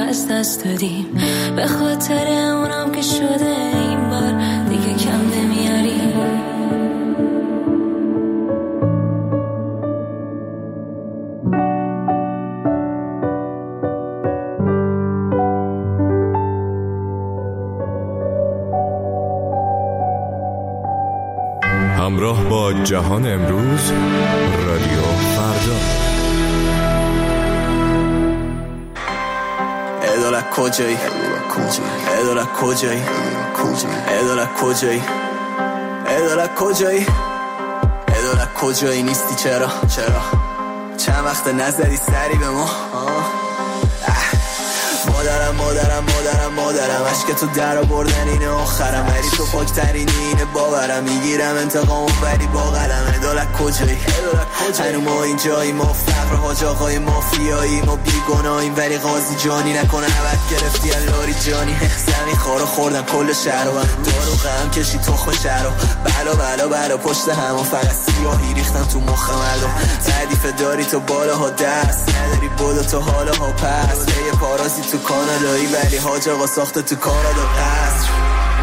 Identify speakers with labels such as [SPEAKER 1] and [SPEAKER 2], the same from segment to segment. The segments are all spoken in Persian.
[SPEAKER 1] از دست دادیم، به خاطر اونم که شده این بار دیگه کم نمیاریم.
[SPEAKER 2] همراه با جهان امروز، رادیو فردا.
[SPEAKER 3] اداره کجایی؟ اداره کجایی؟ اداره کجایی؟ اداره کجایی؟ اداره کجایی نیستی؟ چرا؟ چند وقت نزدی سری به ما؟ مادرم عشق تو در بردن اینه آخرم، ولی تو پاکترینی اینه باورم، میگیرم انتقامو ولی با قلم. ادالت کجایی؟ هنو ما اینجایی، ما فقر حاج آقای مافیایی، ما بیگناهیم ولی قاضی جانی نکنه عبد گرفتی اللاری جانی. زمین خارو خوردن کل شهرو، دارو غم کشی تخم شهرو، بلا پشت همون فقط سیاهی ریختم تو مخ مردم. تعریف داری تو بالاها دست نداری، بودو تو حالاها پس یه پارازی تو کانادایی، ولی حاج آقا ساخته تو کانادا قصر.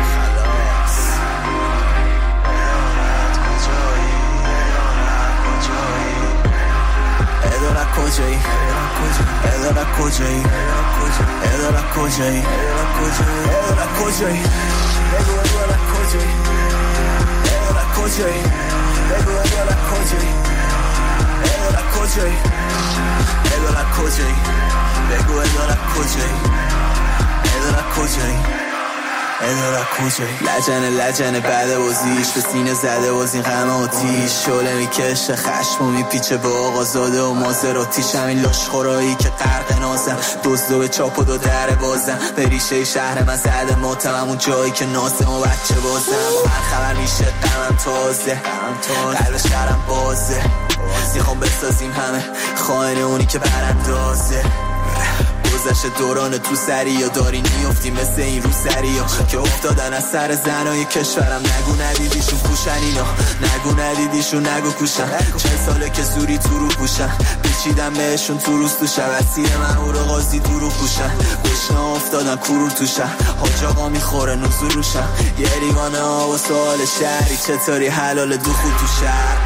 [SPEAKER 3] اداره کجایی؟ اداره کجایی؟ اداره کجایی؟ اداره کجایی؟ بگو اداره کجایی؟ اداره کجایی؟ بگو اداره کجایی؟ اداره کجایی؟ اداره کجایی؟ بگو اداره کجایی؟ اداره کجایی؟ اداره کجایی؟ لجنه بعد بازیش به سینه زده باز این غم آتیش، شعله میکشه خشم و میپیچه به آقا زاده و مازراتیش. همین لاشخورایی که غرق نازم، دزدو به چاپ و دو در بازم، به ریشه شهر من زده ماتم، اون جایی که نازم و بچه بازم. با هر خبر میشه غمم تازه، قلب شهرم بازه، میخوام بسازیم همه خائن اونی که براندازه. گذشت دوران تو سری یا داری نیفتی مثل این رو سری ها که افتادن از سر زنای کشورم. نگو ندیدیشون پوشن اینا، نگو ندیدیشون نگو کوشن، 40 ساله که زوری تو رو پوشن، پیچیدم بهشون تو روز تو شب، اسیر من او رو قاضی تو رو پوشن، گشنا افتادن کورو تو شهر، حاج آقا میخوره نزول روشن، یه ریوانه ها و سوال شهری چطوری حلال دخول تو شهر.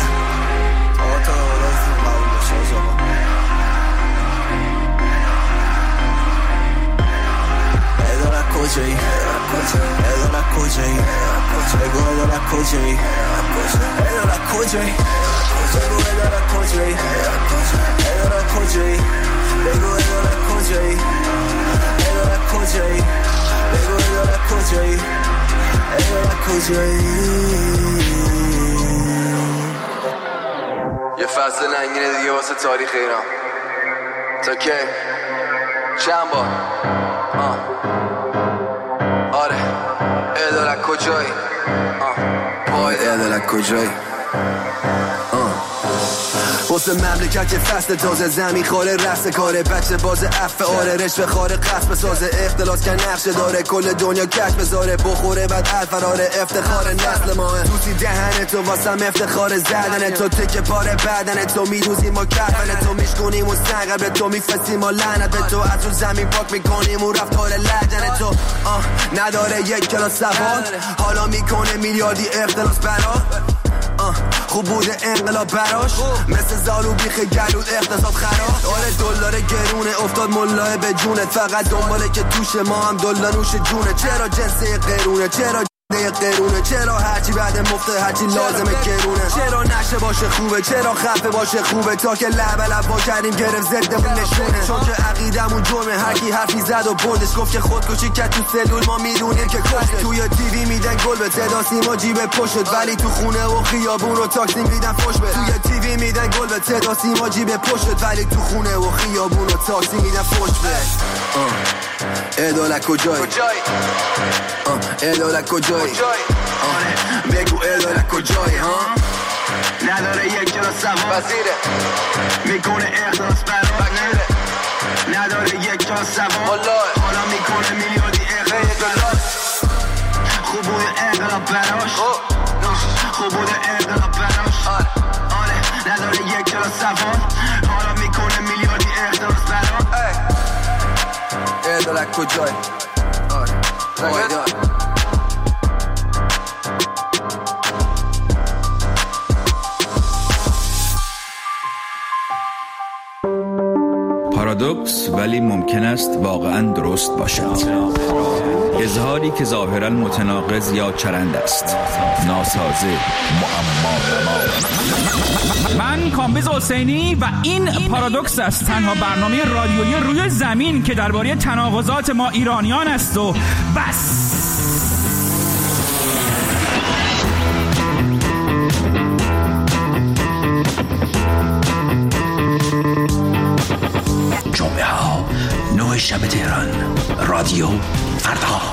[SPEAKER 3] کجایی؟ اداره کجایی؟ بگو اداره کجایی؟ اداره کجایی؟ بگو اداره کجایی؟ اداره کجایی؟ بگو اداره کجایی؟ اداره کجایی؟ بگو اداره کجایی؟ اداره کجایی؟ یه فصل ننگینه دیگه واسه تاریخ ایران. تا که چند بار آره اداره کجایی؟ اداره کجایی؟ واسه مملکت که فصل تازه زمین خاره رست کاره، بچه باز عفه آره رشوه خاره قصب سازه، اختلاس که نقشه داره کل دنیا کش بذاره، بخوره بعد الفراره افتخار نسل ماه، توسی دهن تو واسم افتخار زدن تو، تکه پاره بدن تو میدوزیم و کفن تو میشکنیم و سنگر به تو میفسیم و لعنت به تو، از اون زمین پاک میکنیم و رفتار لجن تو. نداره یک کلاس سواد حالا میکنه میلیاردی اختلاس برا، خوب بوده انقلاب براش مثل زالو بیخ گلود اقتصاد خراب. آره دلار گرونه افتاد ملاه به جونت، فقط دنباله که توش ما هم دلار نوش جونه. چرا جنسه قرونه؟ چرا قرونه؟ چرا هرچی بعد مفته هرچی لازمه گرونه؟ چرا نشه باشه خوبه؟ چرا خفه باشه خوبه؟ تا که لب با کردیم گرفت ضدمون نشونه، چون که عقیدمون جرمه. هر کی حرفی زد و بردش گفت که خودکشی کرد تو سلول، ما میدونیم که کشته. توی تیوی میدن گل به صدا سیما جیب پشت، ولی تو خونه و خیابون رو تاکسی میدن فوش به. توی تیوی میدن گل به صدا سیما جیب پشت، ولی تو خونه و خیابون رو تاکسی میدن فوش به. اداره کجایی؟ اداره کجایی؟ بگو اداره کجایی؟ نداره یک کلاس سواد میکنه اخلاص برات، نداره یک کلاس سواد حالا میکنه میلیاردی اخلاص. خوب بوده انقلاب براش، خوب بوده انقلاب براش. آره نداره یک کلاس سواد حالا میکنه میلیاردی اخلاص برات. ادارک کجای
[SPEAKER 4] پارادوکس ولی ممکن است واقعا درست باشد. اظهاری که ظاهرا متناقض یا چرند است، ناسازه، معما.
[SPEAKER 5] من کامبیز حسینی و این پارادوکس است، تنها برنامه رادیویی روی زمین که درباره تناقضات ما ایرانیان است و بس.
[SPEAKER 6] جمعه ها 9 شب تهران، رادیو فردا.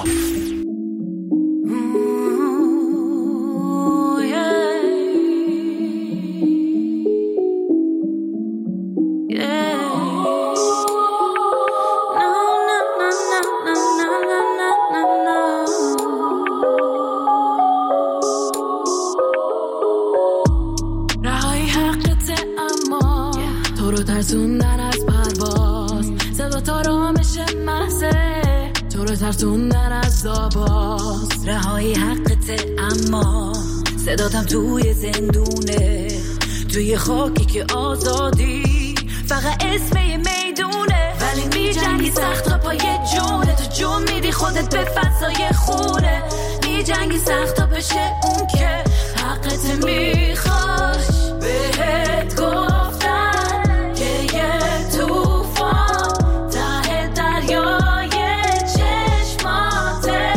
[SPEAKER 1] ترسوندن از پرواز، صدا تا رامش محضه تو رو ترسوندن از آواز. رهایی حقته اما صداتم توی زندونه، توی خاکی که آزادی فقط اسم یه میدونه. ولی میجنگی سخت تا پای جونه، تو جون میدی خودت به فضای خونه. میجنگی سخت تا بشه اون که حقت میخواش. بهت گفتن که یه توفان ته دریای چشماته.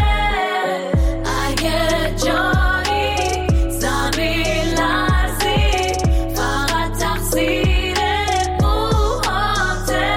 [SPEAKER 1] اگه جایی زمین لرزی فقط تقصیر موهاته.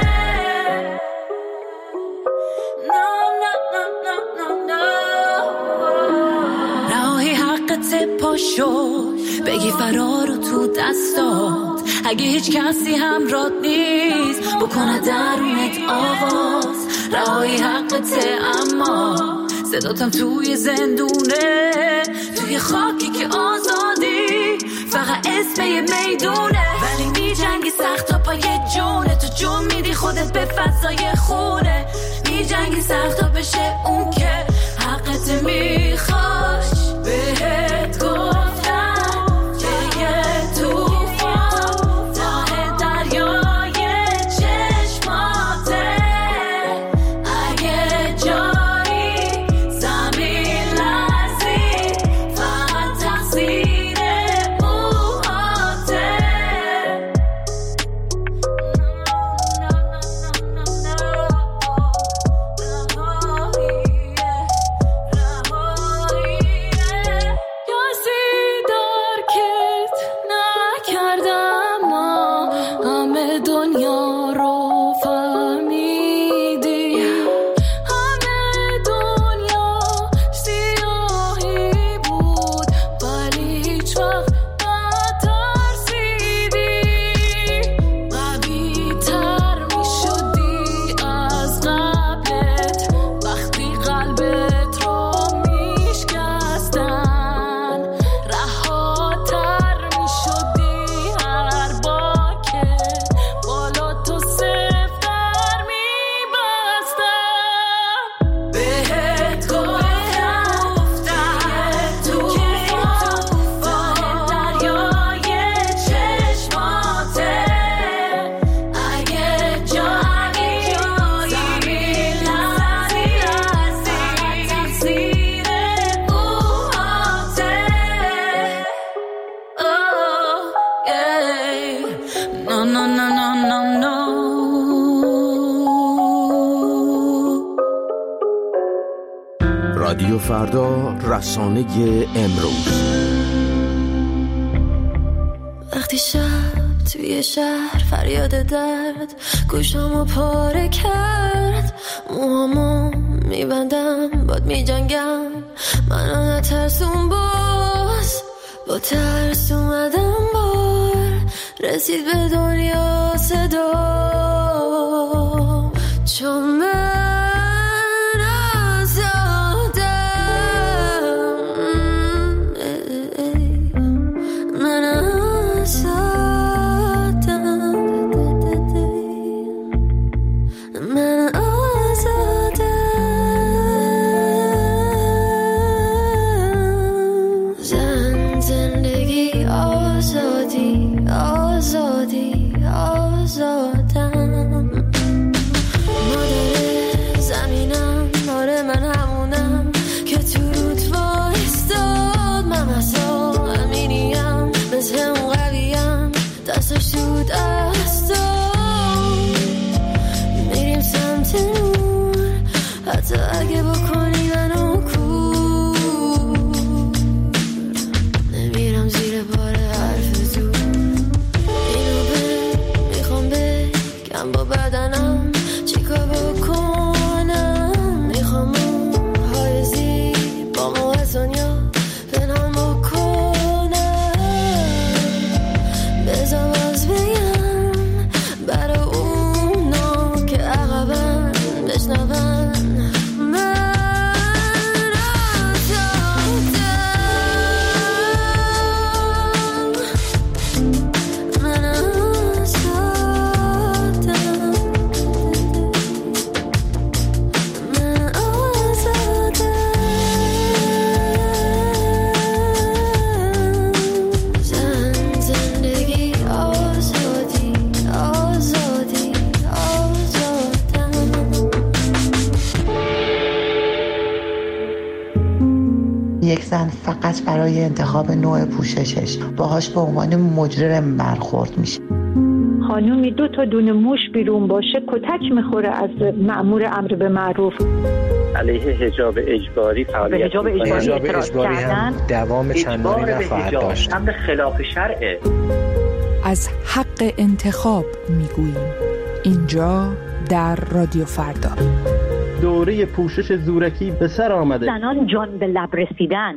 [SPEAKER 1] رهایی حقت پاشو بگی فرارو تو دستات. اگه هیچ کسی همراهت نیست بکنه درونت آواز. رهایی حقته اما صداتم توی زندونه، توی خاکی که آزادی فقط اسم یه میدونه. ولی میجنگی سخت تا پای جونه، تو جون میدی خودت به فضای خونه. میجنگی سخت تا بشه اون که حقت میخواش. بهت گفتم که یه توفان ته دریای چشماته. اگه جایی زمین لرزی فقط تقصیر موهاته. دنیا رو فهمیدی، همه دنیا سیاهی بود ولی هیچ وقت نترسیدی. قوی تر می شدی از قبلت وقتی قلبت رو می شکستن. رهاتر می شدی هر بار که بالا تو سفتر می بستن. بهت گفتم توفان دریای چشماته. اگه جایی زمین لرزی تقصیر موهاته. Oh, yeah. No, no, no, no, no, no.
[SPEAKER 7] رادیو فردا، رسانه امروز.
[SPEAKER 1] وقتی شب توی شهر فریاد درد گوشامو پاره کرد، موهامو میبندم باد میجنگم، منو نترسون باز. با ترس اومدم بار رسید به دنیا صدا، چون من آزادم. من آزادم. من آزادم. حتی اگه بکنی منو کور نمیرم زیر بار حرف تو اینو میخوام بگم با بدنم چیکار بکنم میخوام های زیبا از دنیا پنهان بکنم بذار باز بگم برای اونا که عقبم بشنون
[SPEAKER 8] یک زن فقط برای انتخاب نوع پوششش باهاش به عنوان مجرم برخورد میشه.
[SPEAKER 9] خانومی 2 تا دونه موش بیرون باشه کتک میخوره از مأمور امر به معروف.
[SPEAKER 10] علیه حجاب اجباری فعالیت
[SPEAKER 9] حجاب اجباری
[SPEAKER 10] هم
[SPEAKER 11] دوام چندانی نخواهد داشت.
[SPEAKER 10] امر خلاف شرعه.
[SPEAKER 12] از حق انتخاب میگوییم اینجا در رادیو فردا.
[SPEAKER 13] دوره پوشش زورکی به سر آمده.
[SPEAKER 9] زنان جان به لب رسیدن.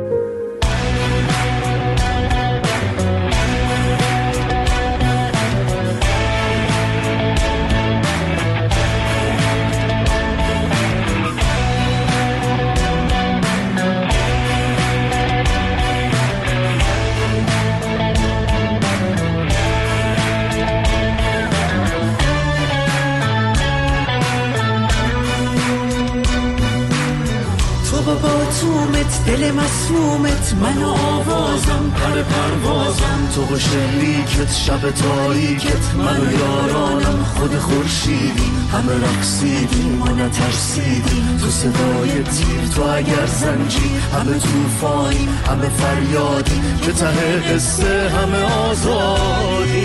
[SPEAKER 3] تومت دل مسمومت من آوازم پر پروازم تو با شلیکت شب تاریکت من و یارانم خود خورشیدی همه رقصیدیم ما نترسیدیم تو صدای تیر تو اگر زنجی همه توفانی همه فریادی که ته قصه همه آزادی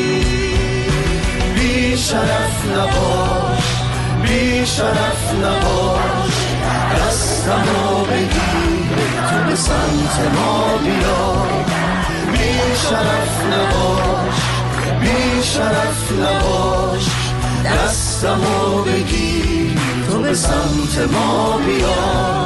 [SPEAKER 3] بی شرف نباش بی شرف نباش دستمو بگیر تو به سمت ما بیا بی شرف نباش بی شرف نباش دستمو بگیر تو به سمت ما بیا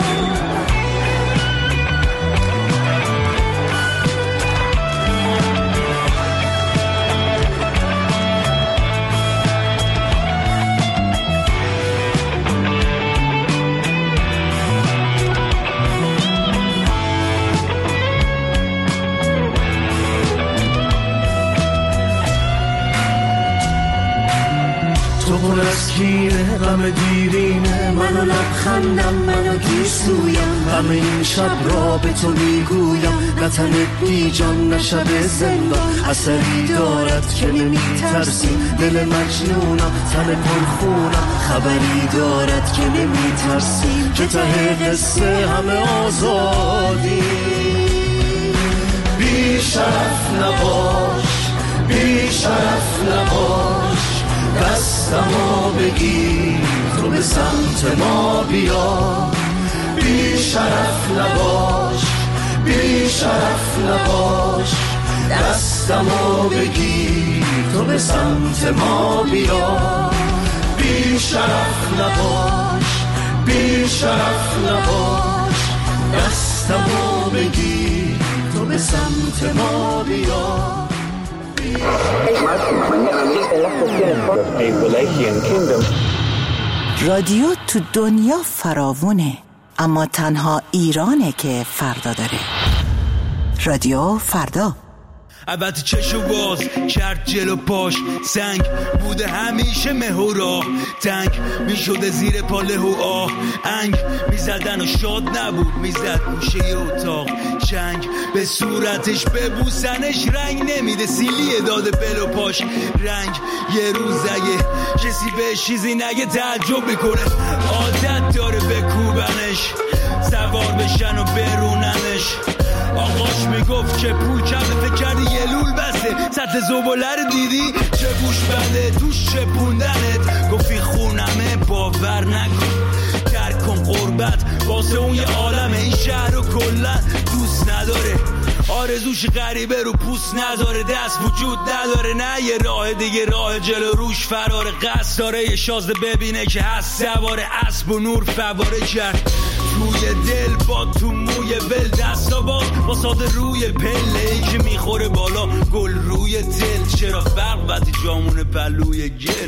[SPEAKER 3] تو پر از کینه غم دیرینه منو لبخندم منو گیسویم همه این شب را به تو میگویم نه تن بی جان نه شب زندان اثری دارد که نمیترسی دل مجنونم تن پرخونم خبری دارد که نمیترسی که ته قصه همه آزادی بی شرف نباش بی شرف نباش دستمو بگیر تو به سمت ما بیا بی شرف نباش بی شرف نباش دستمو بگیر تو به سمت ما بیا بی شرف نباش بی شرف نباش دستمو بگیر تو به سمت ما بیا
[SPEAKER 8] رادیو تو دنیا فراوونه اما تنها ایرانه که فردا داره. رادیو فردا.
[SPEAKER 14] البته چشو باز کرد جلو پاش سنگ بوده همیشه مه و راه تنگ میشده زیر پاله و آه انگ میزدن و شاد نبود میزد گوشه اتاق چنگ به صورتش ببوسنش رنگ نمیده سیلیه داده بل و پاش رنگ یه روز اگه کسی به چیزی نگه تعجب میکنه عادت داره بکوبنش سوار بشن و بروننش آقاش میگفت که پول کمه فکر کردی یه لول بسته سطح زباله رو دیدی چه بوش بده توش چه پوندنت گفتی خونمه باور نکن کن قربت واسه اون یه عالمه. این شهر رو کلن دوست نداره، آرزوش غریبه رو پوست نداره، دست وجود نداره، نه یه راه دیگه راه جلو روش فراره. قصد داره یه شازده ببینه که هست سواره اسب و نور فواره کرد توی دل با تو موی ول دستا با ساده روی پله ای که میخوره بالا گل روی دل. چرا فرق وقتی جامون پلوی گل.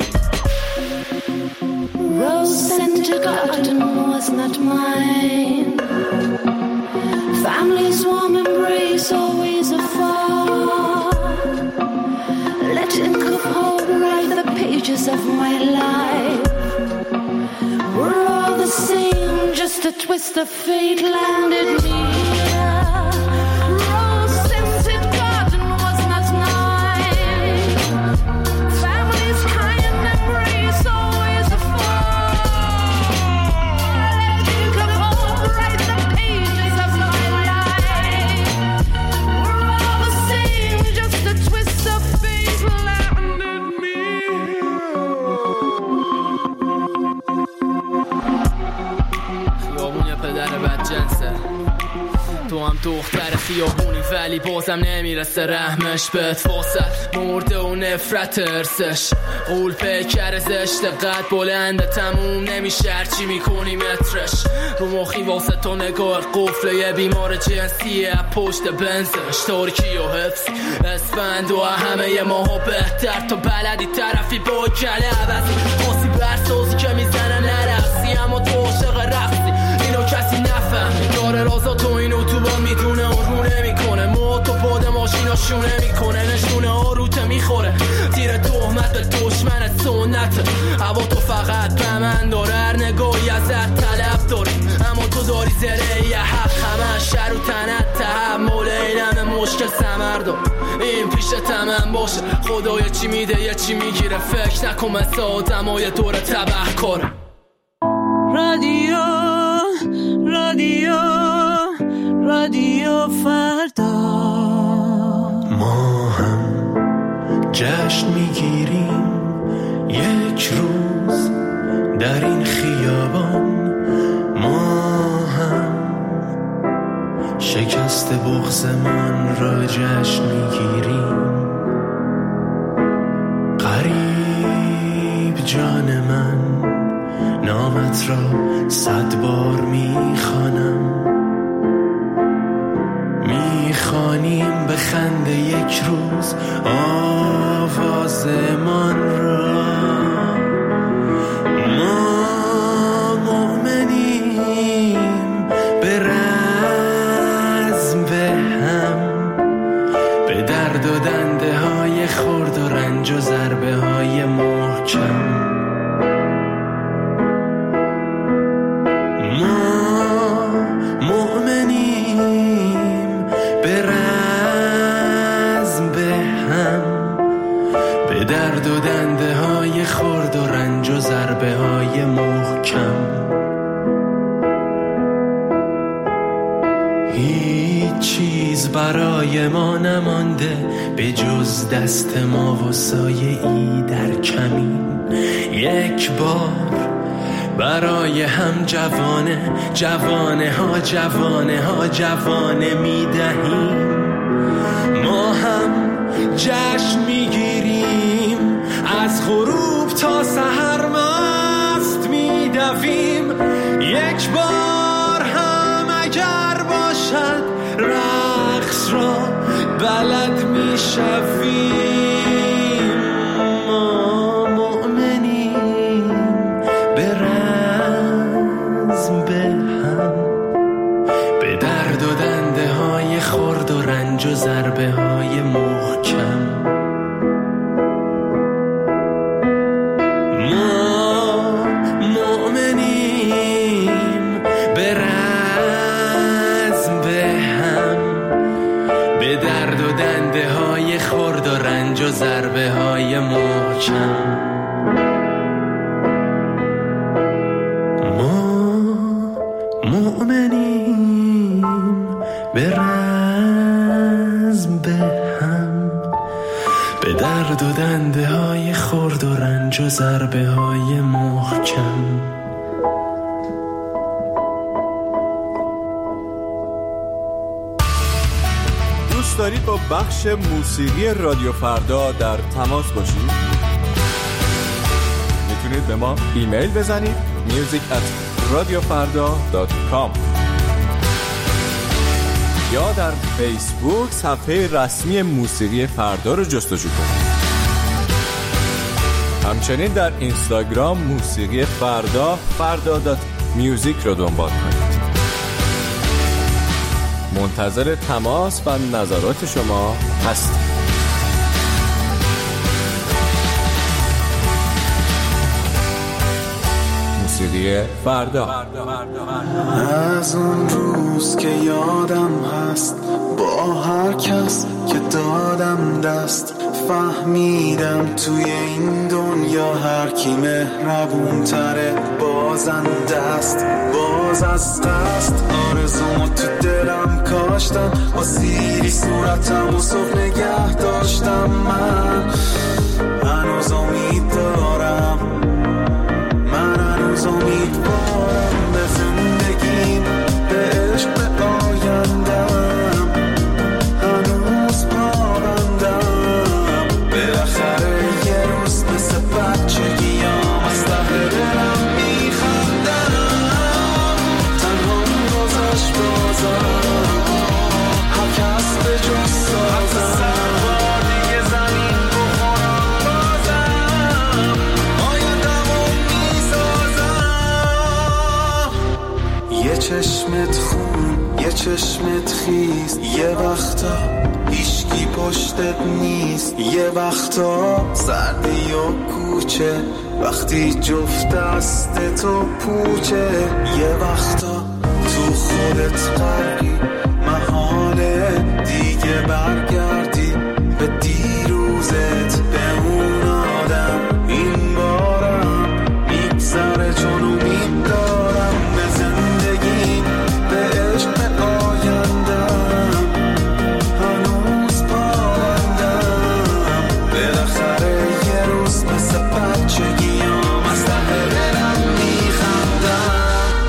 [SPEAKER 1] Rose scented garden was not mine. Family's warm embrace always afar. Letting go hold write the pages of my life. We're all the same, just a twist of fate landed me here. Rose scented garden was not mine. Family's kind embrace always afar. Letting go hold write the pages of my life. We're all the same, just a twist of fate landed me
[SPEAKER 15] خیابون یه پدر بدجنسه، تو هم دختر خیابونی ولی بازم نمیرسه رحمش بهت. واسه مرده و نفرت ارسش قول پیکر زشت قد بلنده تموم نمیشه هرچی میکنی مترش. رو مخی واسه تو نگاه قفل یه بیمار جنسیه پشت بنزش. ترکی و حفظ اسفند و همه ماها بهتر تا بلدی طرفی با کله عوضی خاصی برسازی که میزنه نرفسی اما تو عاشق رفتی اینو کسی نفهم. داره رازا تو اینو تو با میدونه اون رو نمیکنه موتو پاد ماشینا شونه میکنه نشونه آروته میخوره تیر تهمت به دشمنت سنته. هوا تو فقط به من داره هر نگاهی ازت طلب داره اما تو داری زره یه حق همه شر و تنت تحمل اینم مشکل سمر دار. این پیش تمام باشه خدای چی میده یه چی میگیره فکر نکن مثل آدمای دور تبه کاره.
[SPEAKER 1] رادیو رادیو رادیو فردا
[SPEAKER 3] ما هم جشن میگیریم یک روز در این خیابان. ما هم شکست بغضمان را جشن میگیریم. غریب جان من نامت را 100 بار میخوانم. میخوانیم به خنده یک روز آوازمان را. ما مؤمنیم به رزم به هم، به درد و دنده های خرد و رنج و ضربه های محکم. درد و دنده های خرد و رنج و ضربه های محکم. هیچ چیز برای ما نمانده به جز دست ما و سایه ای در کمین. یک بار برای هم جوانه جوانه ها جوانه ها جوانه می دهیم. ما هم جشن می گیریم از غروب تا سحر مست می دویم. یک بار هم اگر باشد رقص را بلد می شویم. ما مؤمنیم به رزم به هم، به درد و دنده های خرد و رنج و ضربه های محکم. و ضربه های محکم. ما مؤمنیم به رزم به هم، به درد و دنده های خرد و رنج و ضربه های محکم.
[SPEAKER 2] دوست دارید با بخش موسیقی رادیو فردا در تماس باشید؟ میتونید به ما ایمیل بزنید music@radiofarda.com یا در فیسبوک صفحه رسمی موسیقی فردا رو جستجو کنید. همچنین در اینستاگرام موسیقی فردا.music رو دنبال کنید. منتظر تماس و نظرات شما هستیم. موسیقی فردا.
[SPEAKER 3] از اون روز که یادم هست با هر کس که دادم دست، فهمیدم توی این دنیا هر کی مهربون تره بازنده است. باز از قصد آرزومو تو دلم کاشتم، با سیری صورتم و صبح نگه داشتم. من هنوز امید دارم، من هنوز امیدوارم به زندگیم، به عشق، به آیندم. هنوز پابندم، بالاخره یه روز مثل بچگیام از ته دلم میخندم. تنها گذشت بازم، هر کس به جز سازم، دیگه زمین بخورم بازم، آیندمو میسازم. یه چشمت خون، یه چشمت خیز، یه وقتا هیچکی پشتت نیست، یه وقتا سردی و کوچه وقتی جفت دست تو پوچه، یه وقتا تو خودت غرقی، محاله دیگه برگردی به دیروزت، به اون آدم. این بارم میگذره چون امید دارم به زندگیم، به عشق، به آیندم. هنوز پابندم، بالاخره یه روز مثل بچگیام از ته دلم میخندم.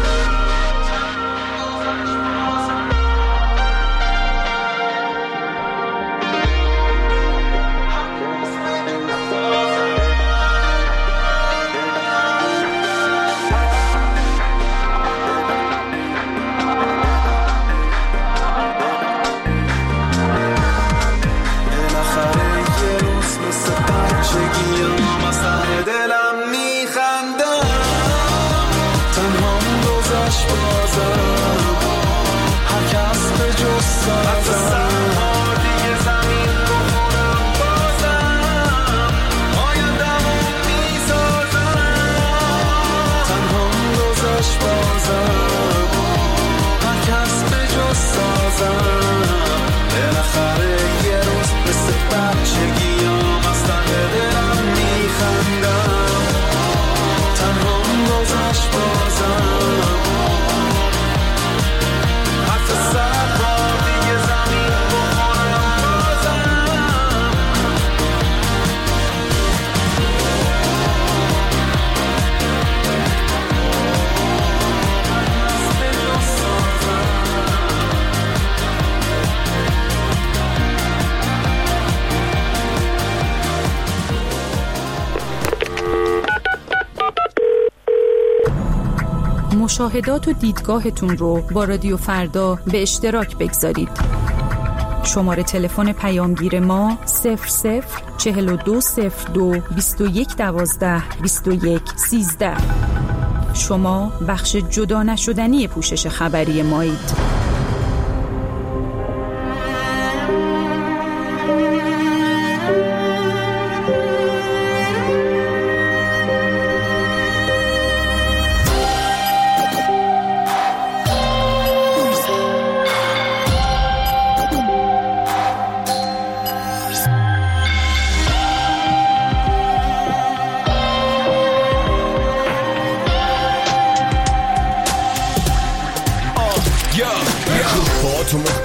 [SPEAKER 12] مشاهدات و دیدگاهتون رو با رادیو فردا به اشتراک بگذارید. شماره تلفن پیامگیر ما 004202 2112 2113. شما بخش جدا نشدنی پوشش خبری مایید.
[SPEAKER 14] Yo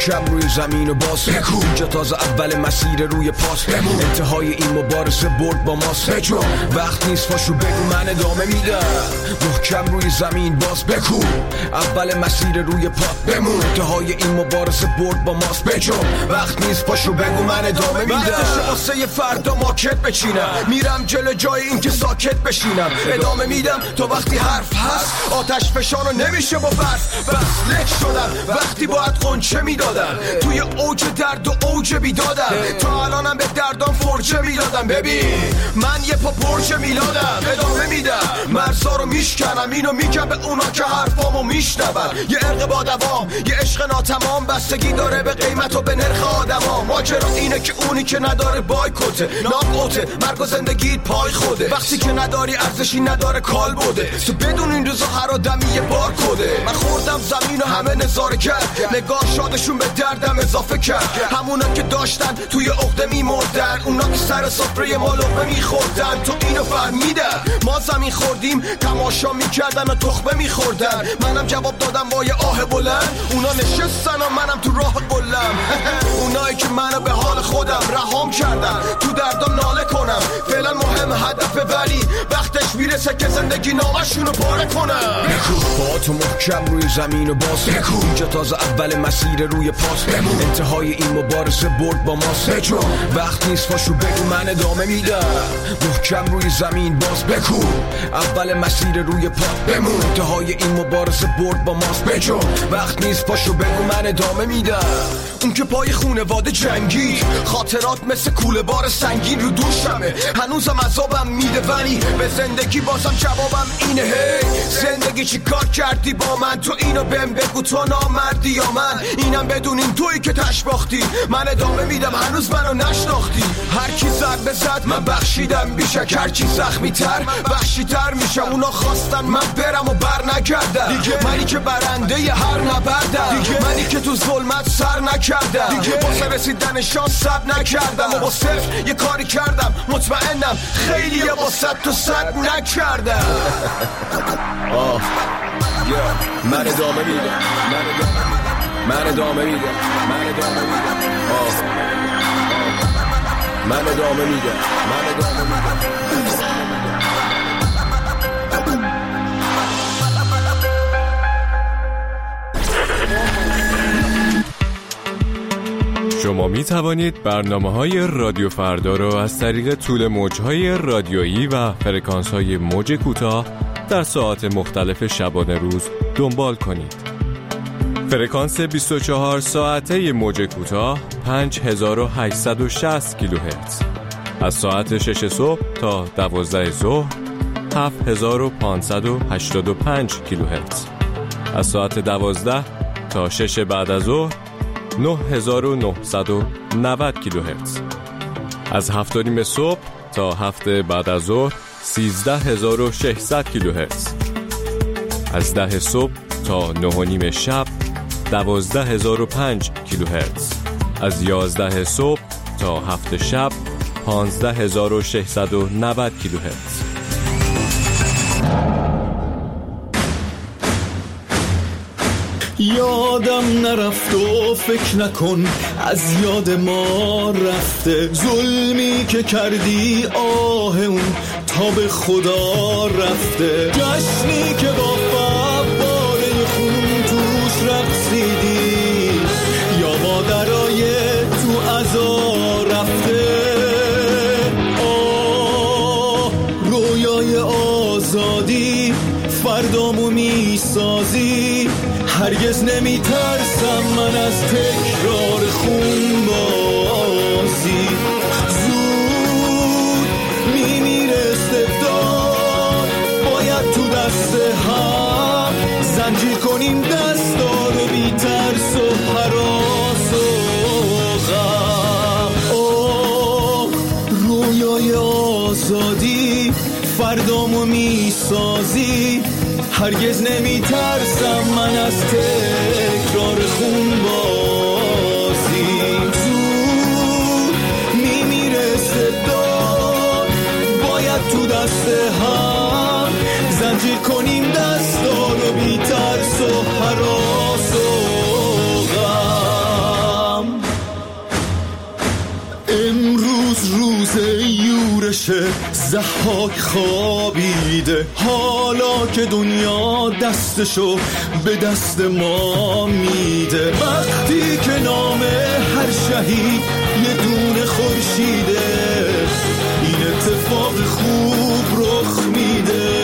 [SPEAKER 16] محکم روی زمین و باز بگو اینجا تازه اول مسیر روی پاس بمون انتهای این مبارزه برد با ماست بجو وقت نیست پاشو بگو من ادامه میدم محکم روی زمین باز بگو اول مسیر روی پا بمون انتهای این مبارزه برد با ماست بجو وقت نیست پاشو بگو من ادامه میدم وقتشه واسه یه فردا ماکت بچینم میرم جلو جای این که ساکت بشینم ادامه میدم تا وقتی حرف هست آتش فشانو نمیشه با برف بس لک شدم وقتی باید قنچه میدادم توی اوج درد و اوج بیدادم تا الانم به دردام فرچه میدادم ببین من یه پا پرچه میلادم ادامه میدم مرزا رو میشکنم اینو میگم به اونا که حرفامو میشنون یه عرق با دوام یه عشق ناتمام بستگی داره به قیمت و به نرخ آدما ماجرا اینه که اونی که نداره بایکوته ناکوته مرگ و زندگیت پای خوده وقتی که نداری ارزشی نداره کال بوده تو بدون این روزا هر آدمی یه بار کده من خوردم زمین و همه نظاره کرد نگاه شادشون به دردم اضافه کرد همونا که داشتن توی عقده میمردن اونا که سر سفره ما لقمه میخوردن تو اینو فهمیدن ما زمین خوردیم تماشا میکردن و تخمه میخوردن منم جواب دادم با یه آه بلند اونا نشستن و منم تو راه قلم اونایی که منو به حال خودم رهام کردن تو دردم ناله کنم فعلا مهم هدفه ولی وقتش میرسه که زندگی نامشونو پاره کنم با تو محکم روی زمین و باز بگو اینجا تازه اول مسیر روی پاس بمون انتهای این مبارزه برد با ماست بجو وقت نیست پاشو بگو من ادامه میدم محکم روی زمین باز بگو اول مسیر روی پا بمون انتهای این مبارزه برد با ماست بجو وقت نیست پاشو بگو من ادامه میدم اون که پای خونواده جنگی خاطرات مثل کوله بار سنگین رو دوشمه هنوزم عذابم میده ولی به زندگی بازم جوابم اینه هی زندگی چی کار کردی با من تو اینو بهم بگو تو نامردی یا من اینم بدونین تویی که تشباختی من ادامه میدم هنوز منو نشناختی هر کی ضربه زد من بخشیدم بیشک هر کی زخمی تر بخشی تر میشم اونا خواستن من برم و بر نگردم منی که برنده ی هر نبردم منی که تو ظلمت سر نکردم واسه رسیدن شانس صبر نکردم و با صفر یه کاری کردم مطمئنم خیلی یه با صد تو صد نکردم من ادامه میدم من ادامه میدم من ادامه میدم من ادامه میدم من ادامه میدم
[SPEAKER 2] شما می توانید برنامه‌های رادیو فردا را از طریق طول موج‌های رادیویی و فرکانس‌های موج کوتاه در ساعات مختلف شبانه روز دنبال کنید. فرکانس 24 ساعته موج کوتاه 5860 کیلوهرتز از ساعت 6 صبح تا 12 ظهر 7585 کیلوهرتز از ساعت 12 تا 6 بعد از ظهر 9990 کیلوهرتز از 7:30 صبح تا 7 بعد از ظهر 13600 کیلوهرتز از 10 صبح تا 9:30 شب 12005 کیلوهرتز از 11 صبح تا 7 شب 15690 کیلوهرتز.
[SPEAKER 17] یادم نرفت و فکر نکن از یاد ما رفته ظلمی که کردی آه اون تا به خدا رفته جشنی که با فواره خون توش رقصیدی یا مادرای تو عزا رفته رویای آزادی فردامو میسازی هرگز نمیترسم من از تکرار خون بازی زود میمیره استبداد باید تو دست هم زنجیر کنیم دستار و بی ترس و هراس و غم رویای آزادی فردامو میسازی هرگز نمیترسم من از تکرار خون بازی زود میمیره استبداد باید تو دست هم زنجیر کنیم دستا رو بی ترس و هراس و غم بشه ضحاک خوابیده، حالا که دنیا دستشو به دست ما میده. وقتی که نام هر شهید یه دونه خورشیده، این اتفاق خوب رخ میده.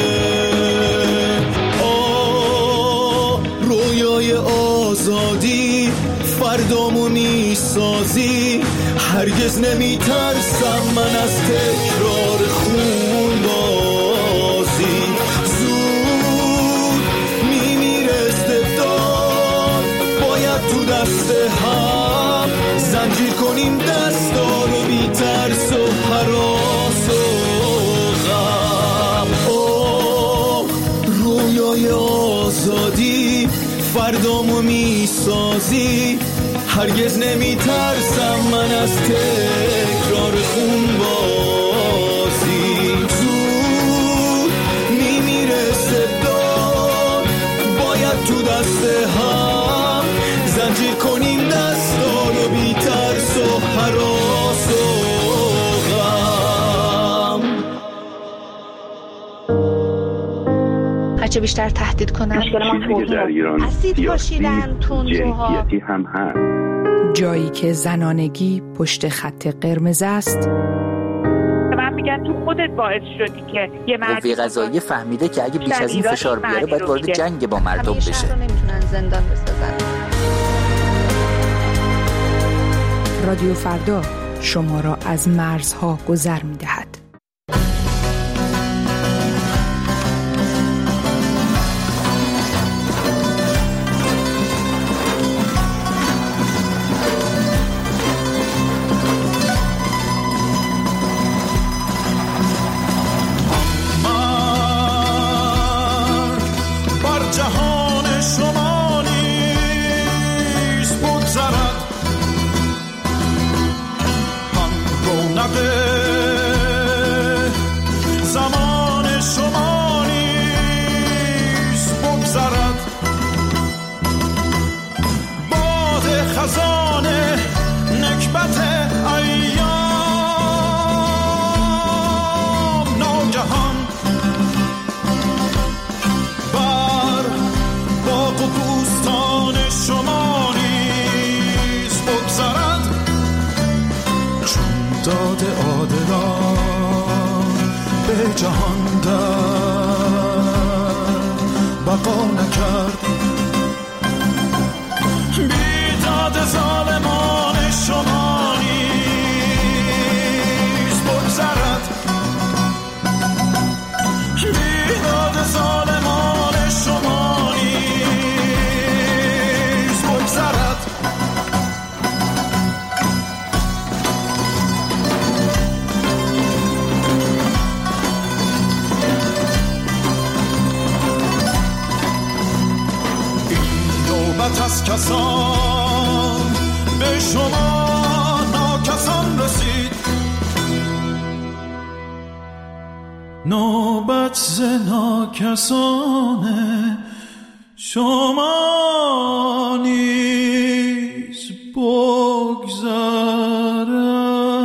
[SPEAKER 17] رویای آزادی فردامو میسازی، هرگز نمیترسم من از تکرار خون بازی. زود میمیره استبداد، باید تو دست هم زنجیر کنیم دستارو بی ترس و هراس و غم. رویای آزادی فردامو میسازی، هرگز نمیترسم من از تکرار خون بازی. زود میمیره استبداد، باید تو دست هم زنجیر کنیم دستارو بی ترس و هراس و غم.
[SPEAKER 18] هرچه بیشتر تهدید کنن
[SPEAKER 19] چیزی در ایران سیاسی جنسیتی هم هست.
[SPEAKER 12] جایی که زنانگی پشت خط قرمز است.
[SPEAKER 9] من میگم تو خودت باعث شدی که یه
[SPEAKER 20] قوه قضاییه فهمیده که اگه بیش از این فشار بیاره باید وارد جنگ با مردم بشه.
[SPEAKER 18] شهر رو نمیتونن زندان بسازن.
[SPEAKER 12] رادیو فردا شما را از مرزها گذر می‌دهد.
[SPEAKER 17] زمان شما نیست بگذرد، باد خزان نکبت ایام ناگهان بر باغ و بوستان شما نیست بگذرد. چون داد عادلان به جهان در بقا نکرد، بیداد ظالمان شما نیست بگذرد. بیداد ظالمان شما نیست بگذرد. از کسان به شما ناکسان رسید، نوبت ز ناکسان شما نیز بگذرد.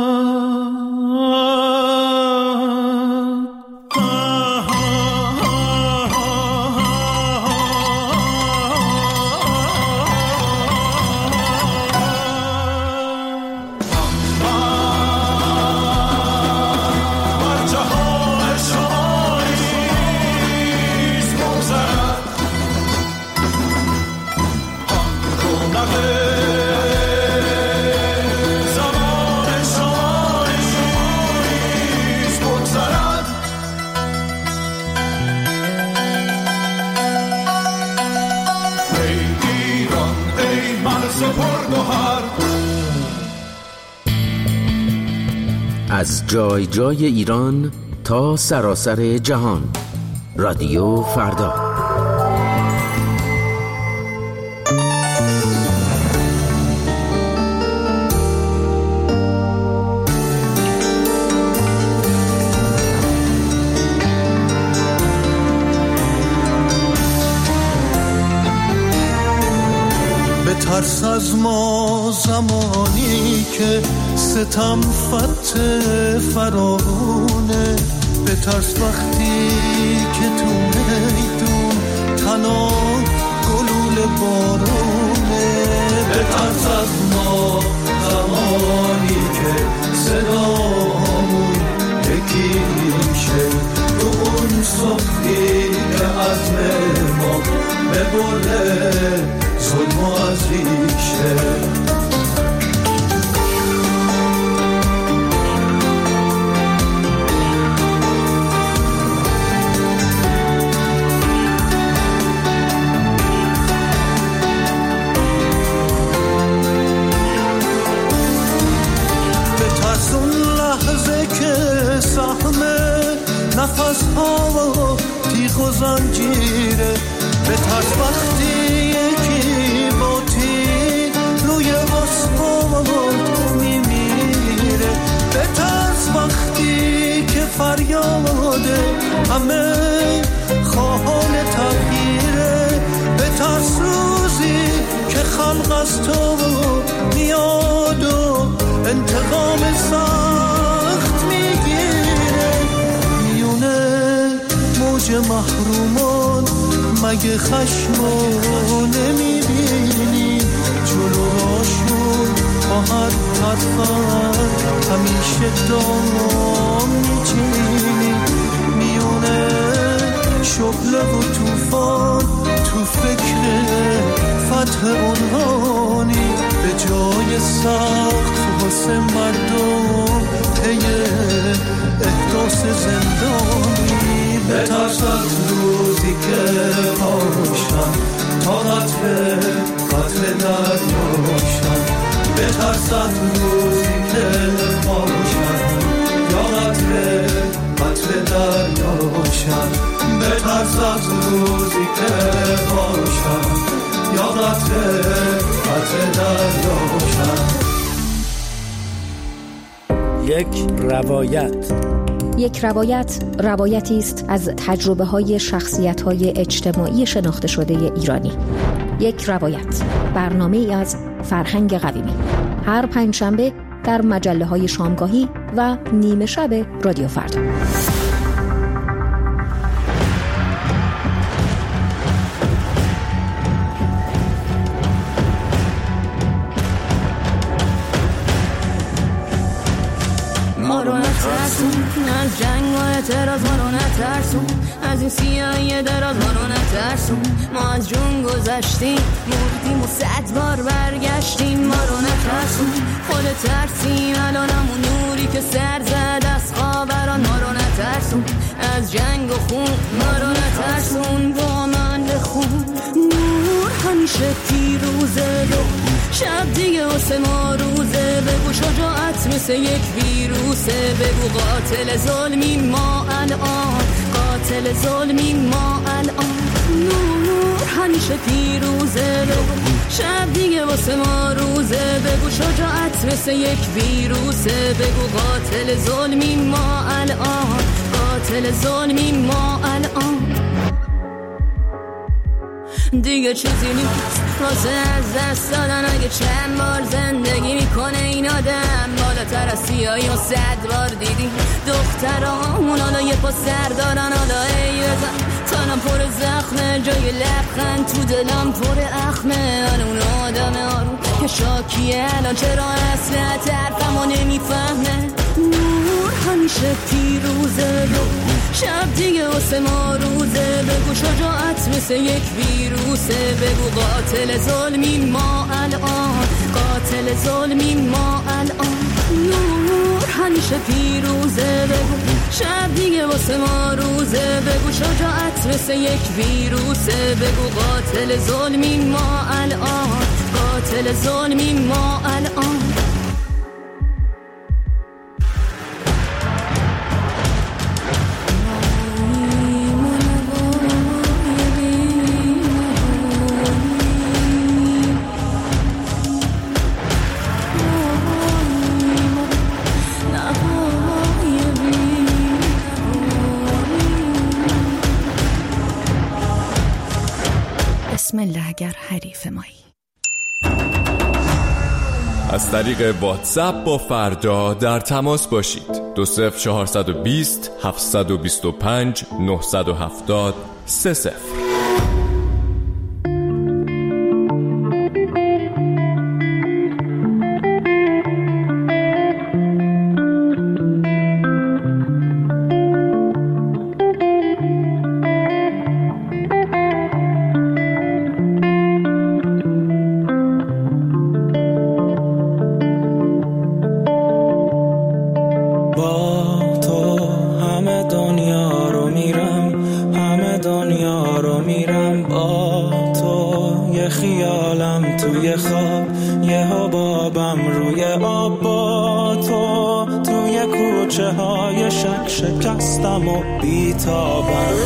[SPEAKER 7] از جای جای ایران تا سراسر جهان، رادیو فردا.
[SPEAKER 17] به بترس از ما زمانی که ستم فتح فرعونه، بترس وقتی که تو میدون تنها گلوله بارونه، بترس از ما زمانی که صدامون یکی میشه، تو اون صبحی که عزم ما ببره ظلم و از ریشه. نفس ها تیغ و زنجیره، به ترس وقتی یکی با تیر روی آسفالت میمیره، به ترس وقتی که فریاده همه خواهان تغییره، به ترس روزی که خلق از تو میاد و انتقام سخت میگیره، موج محرومان مگه خشمو نمیبینی، جلو راشون با هر حرفن همیشه دام میچینی، میونه شعله و توفان تو فکر فتح عنوانی، به جای سخت واسه مردم پی احداث زندانی، بترس از روزی که باشم تا قطر دریاشم، بترس از روزی که باشم یا قطر دریاشم، بترس از روزی که باشم یا قطر دریاشم.
[SPEAKER 21] یک روایت روایتی است از تجربه‌های شخصیت‌های اجتماعی شناخته شده ایرانی. یک روایت، برنامه‌ای از فرهنگ قویمی، هر پنجشنبه در مجله‌های شامگاهی و نیمه شب رادیو فردا.
[SPEAKER 1] از جنگ و اعتراض ما رو نترسون، از این سیاهی دراز ما رو نترسون، ما از جون گذشتیم مردیم و 100 بار برگشتیم، ما رو نترسون، خود ترسیم الان همون نوری که سر زد از خاوران، ما رو نترسون، از جنگ و خون ما رو نترسون، با من بخون نور همیشه پیروزه، رو شب دیگه واسه ما روزه، بگو شجاعت مثل یک ویروسه، بگو قاتل ظلمی ما الان، قاتل ظلمی ما الان، نور همیشه پیروزه، بگو شب دیگه واسه ما روزه، بگو شجاعت مثل یک ویروسه، بگو قاتل ظلمی ما الان، قاتل ظلمی ما الان. دیگه چیزی نیست واسه از دست دادن، اگه چند بار زندگی میکنه این آدم، بالاتر از سیاهی و 100 بار دیدی دخترامون حالا یه پا سر دارن، حالا ای بزن تنم پر زخمه، جای لبخند تو دلم پر اخمه، حالا اون آدم آروم که شاکیه الان چرا اصلا طرفمو نمیفهمه، نور همیشه پیروزه، رو شب دیگه واسه ما روزه، بگو شجاعت مثل یک ویروسه، بگو قاتل ظلمی ما الان، قاتل ظلمی ما الان، نور همیشه پیروزه، بگو شب دیگه واسه ما روزه، بگو شجاعت مثل یک ویروسه، بگو قاتل ظلمی ما الان، قاتل ظلمی ما الان.
[SPEAKER 12] بسم الله اگر حریف مایی.
[SPEAKER 2] از طریق واتساپ با فردا در تماس باشید. 20420 725 970 30.
[SPEAKER 17] شکستم و بیتابم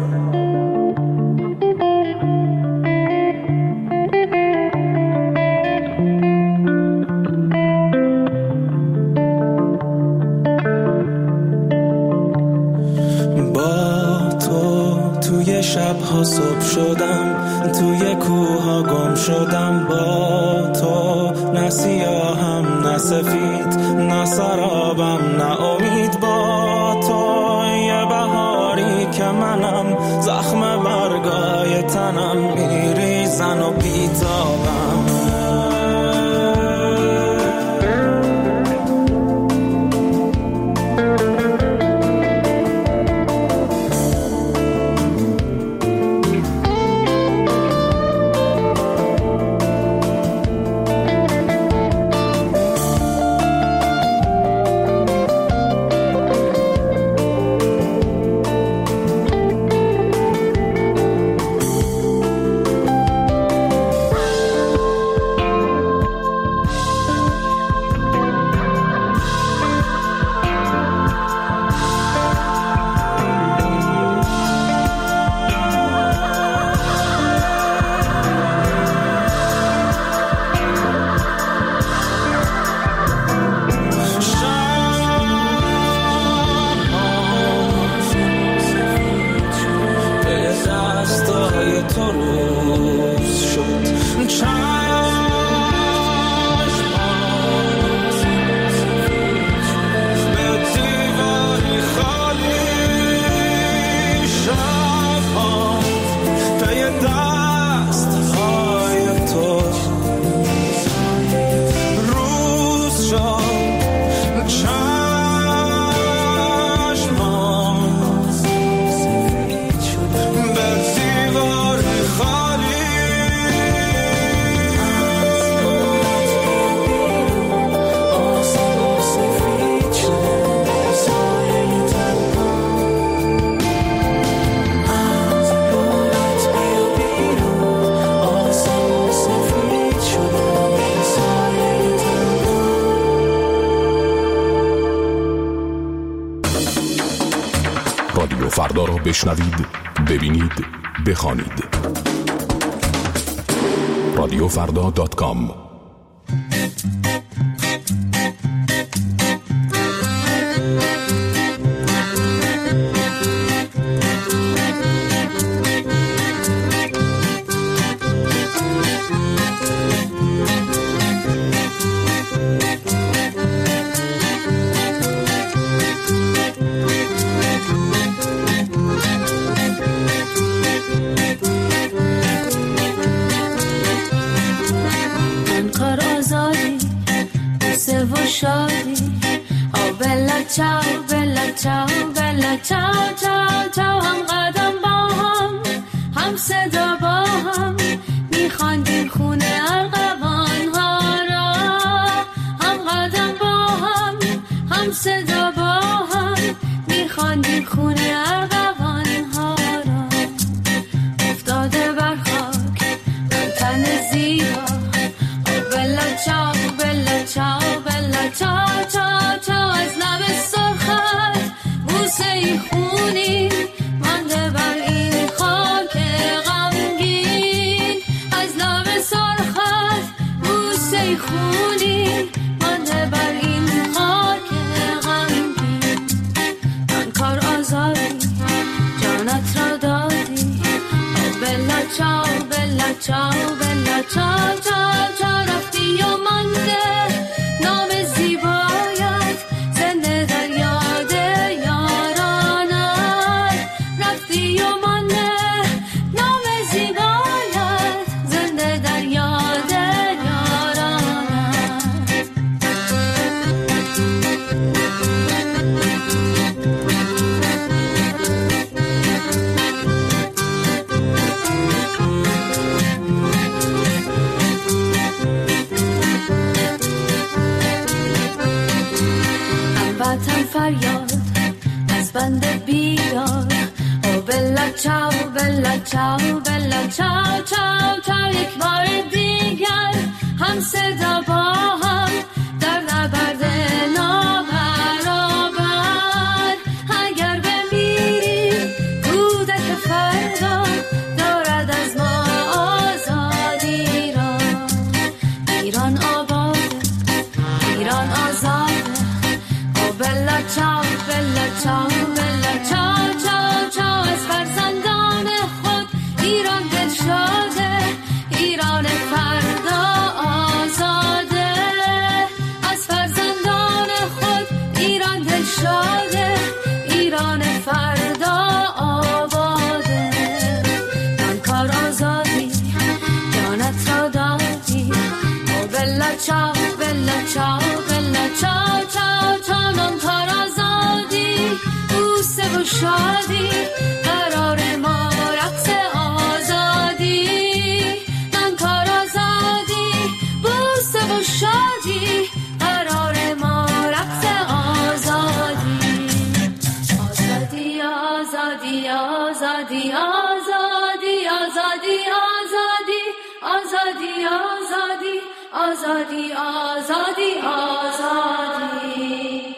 [SPEAKER 17] با تو توی شبها صبح شدم، توی کوها گم شدم. با تو نه سیاهم نه سفید، نه سرابم نه امید. با تو یه بهاری که منم، زخم برگای تنم میریزن و بیتابم.
[SPEAKER 4] رادیو فردا را بشنوید، ببینید، بخوانید. radiofrda.com.
[SPEAKER 1] چاو بلا چاو بلا چاو چاو چاو، هم قدم با هم صدا با هم میخواندیم خونه ارغوان ها را. هم قدم با هم صدا با هم میخواندیم خونه ارغوان ها را. افتاده بر خاک من تن زیبا، بلا چاو بلا چاو بلا چاو چاو چاو، از لب سرخت بوسه خونی مانده بر این خاک غمگین. از لب سرخت بوسه خونی مانده بر این خاک غمگین. من کار آزادی جانت را دادی، بلا چاو بلا چاو بلا چاو چاو چاو، رفتی و مانده فریاد از بند بیدار. او بلا چاو بلا چاو بلا چاو چاو چاو. یک بار دیگر هم صدا با هم در نبرد نابرابر. اگر بمیریم کودک فردا دارد از ما آزادی را. ایران آباد، ایران آزاد. او بلا چاو بلا چاو بلا چاو چاو چاو. از فرزندان خود ایران دل شاده، ایران فردا آزاده. از فرزندان خود ایران دل شاده، ایران فردا آباده. من کار آزادی جانت را دادی. او بلا چاو بلا چاو بلا چاو چاو چاو. من کار آزادی بوسه و شادی قرار ما رقص آزادی. من کار آزادی بوسه و شادی قرار ما رقص آزادی. آزادی آزادی آزادی آزادی آزادی آزادی آزادی آزادی آزادی آزادی آزادی.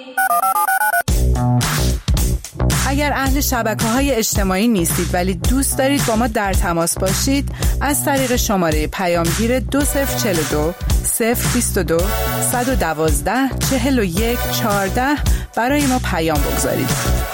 [SPEAKER 5] اگر اهل شبکه‌های اجتماعی نیستید ولی دوست دارید با ما در تماس باشید، از طریق شماره پیامگیر 2042 022 112 41 14 برای ما پیام بگذارید.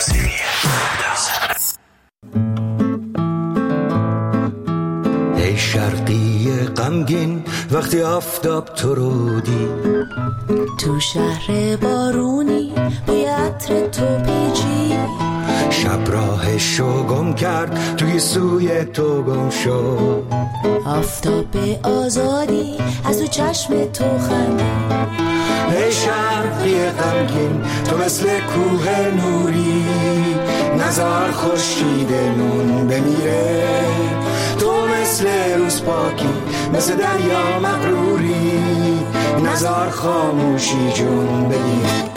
[SPEAKER 16] ای شرقی غمگین وقتی آفتاب تو رو دید،
[SPEAKER 1] تو شهر بارونی بوی عطر تو پیچی.
[SPEAKER 16] شب راهشو گم کرد توی سوی تو گم شد.
[SPEAKER 1] آفتاب آزادی از تو چشم تو خندید.
[SPEAKER 16] ای شرقی غمگین تو مثل کوه نوری، نزار خورشید نون بمیره. تو مثل روز پاکی مثل دریا مغروری، نزار خاموشی جون بگیر.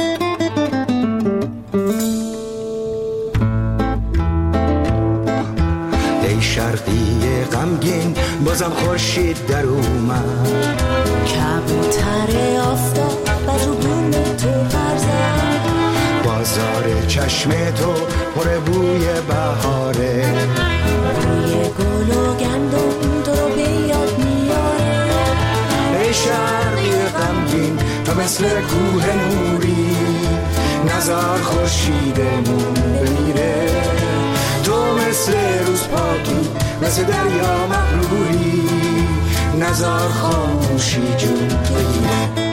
[SPEAKER 16] ای شرقی غمگین بازم خورشید در اومد.
[SPEAKER 1] کبوتر آفتاب بر رو بوم تو برزد.
[SPEAKER 16] بازار چشم تو پر بوی بهاره،
[SPEAKER 1] بوی گل و گندم تو رو به یاد میاره.
[SPEAKER 16] ای شرقی غمگین تو مثل کوه نوری، نزار خورشیدمون بمیره. تو مثل روز پاکی مثل دریا مغروری، نزار خاموشی جون بگیره.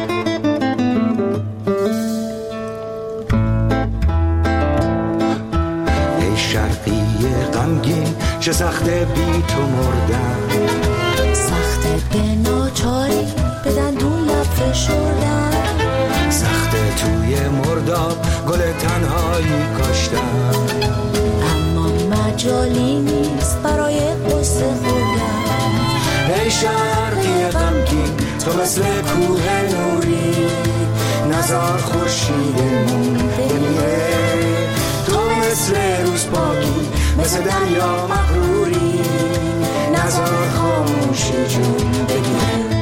[SPEAKER 16] ای شرقی غمگین چه سخته بی تو مردن،
[SPEAKER 1] سخته به ناچاری به دندون لب فشردن.
[SPEAKER 16] سخته توی مرداب گل تنهایی کاشتن،
[SPEAKER 1] اما مجالی نیست برای قصه خوردن.
[SPEAKER 16] ای شرقی غمگین تو مثل کوه نوری، نزار خورشیدمون بمیره. تو مثل روز پاکی مثل دریا مغروری، نزار خاموشی جون بگیره.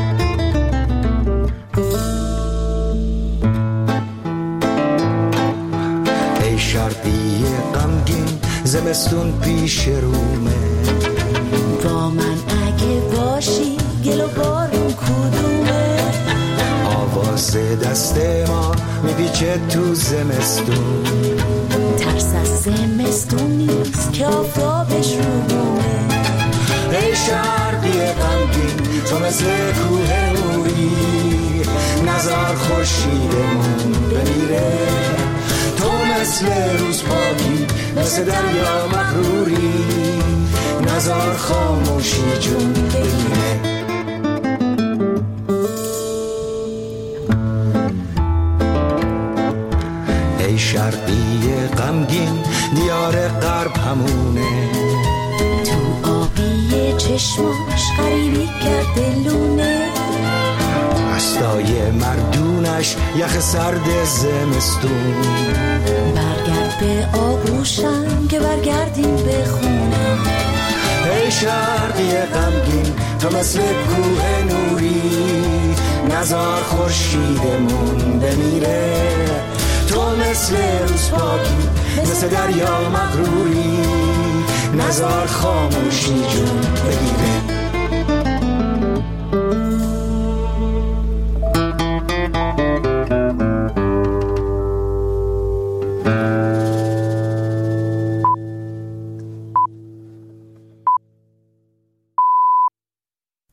[SPEAKER 16] ای شرقی غمگین زمستون پیش رومه.
[SPEAKER 1] با من اگه باشی گل و بارون کدومه.
[SPEAKER 16] آواز دست ما میپیچه تو زمستون،
[SPEAKER 1] ترس از زمستون نیست که آفتابش رو بومه.
[SPEAKER 16] ای شرقی غمگین تو مثل کوه نوری، نزار خورشیدمون بمیره. تو مثل روز پاکی مثل دریا مغروری، نزار خاموشی جون بگیره. ای شرقی غمگین دیار غرب همونه،
[SPEAKER 1] تو آبی چشماش غریبی کرده لونه.
[SPEAKER 6] دستای مردونش یخ سرد زمستون.
[SPEAKER 1] برگرد به آغوشم که برگردیم به خونه.
[SPEAKER 6] ای شرقی غمگین تو مثل کوه نوری، نزار خورشیدمون بمیره. تو مثل روز پاکی مثل دریا مغروری، نزار خاموشی جون بگیره.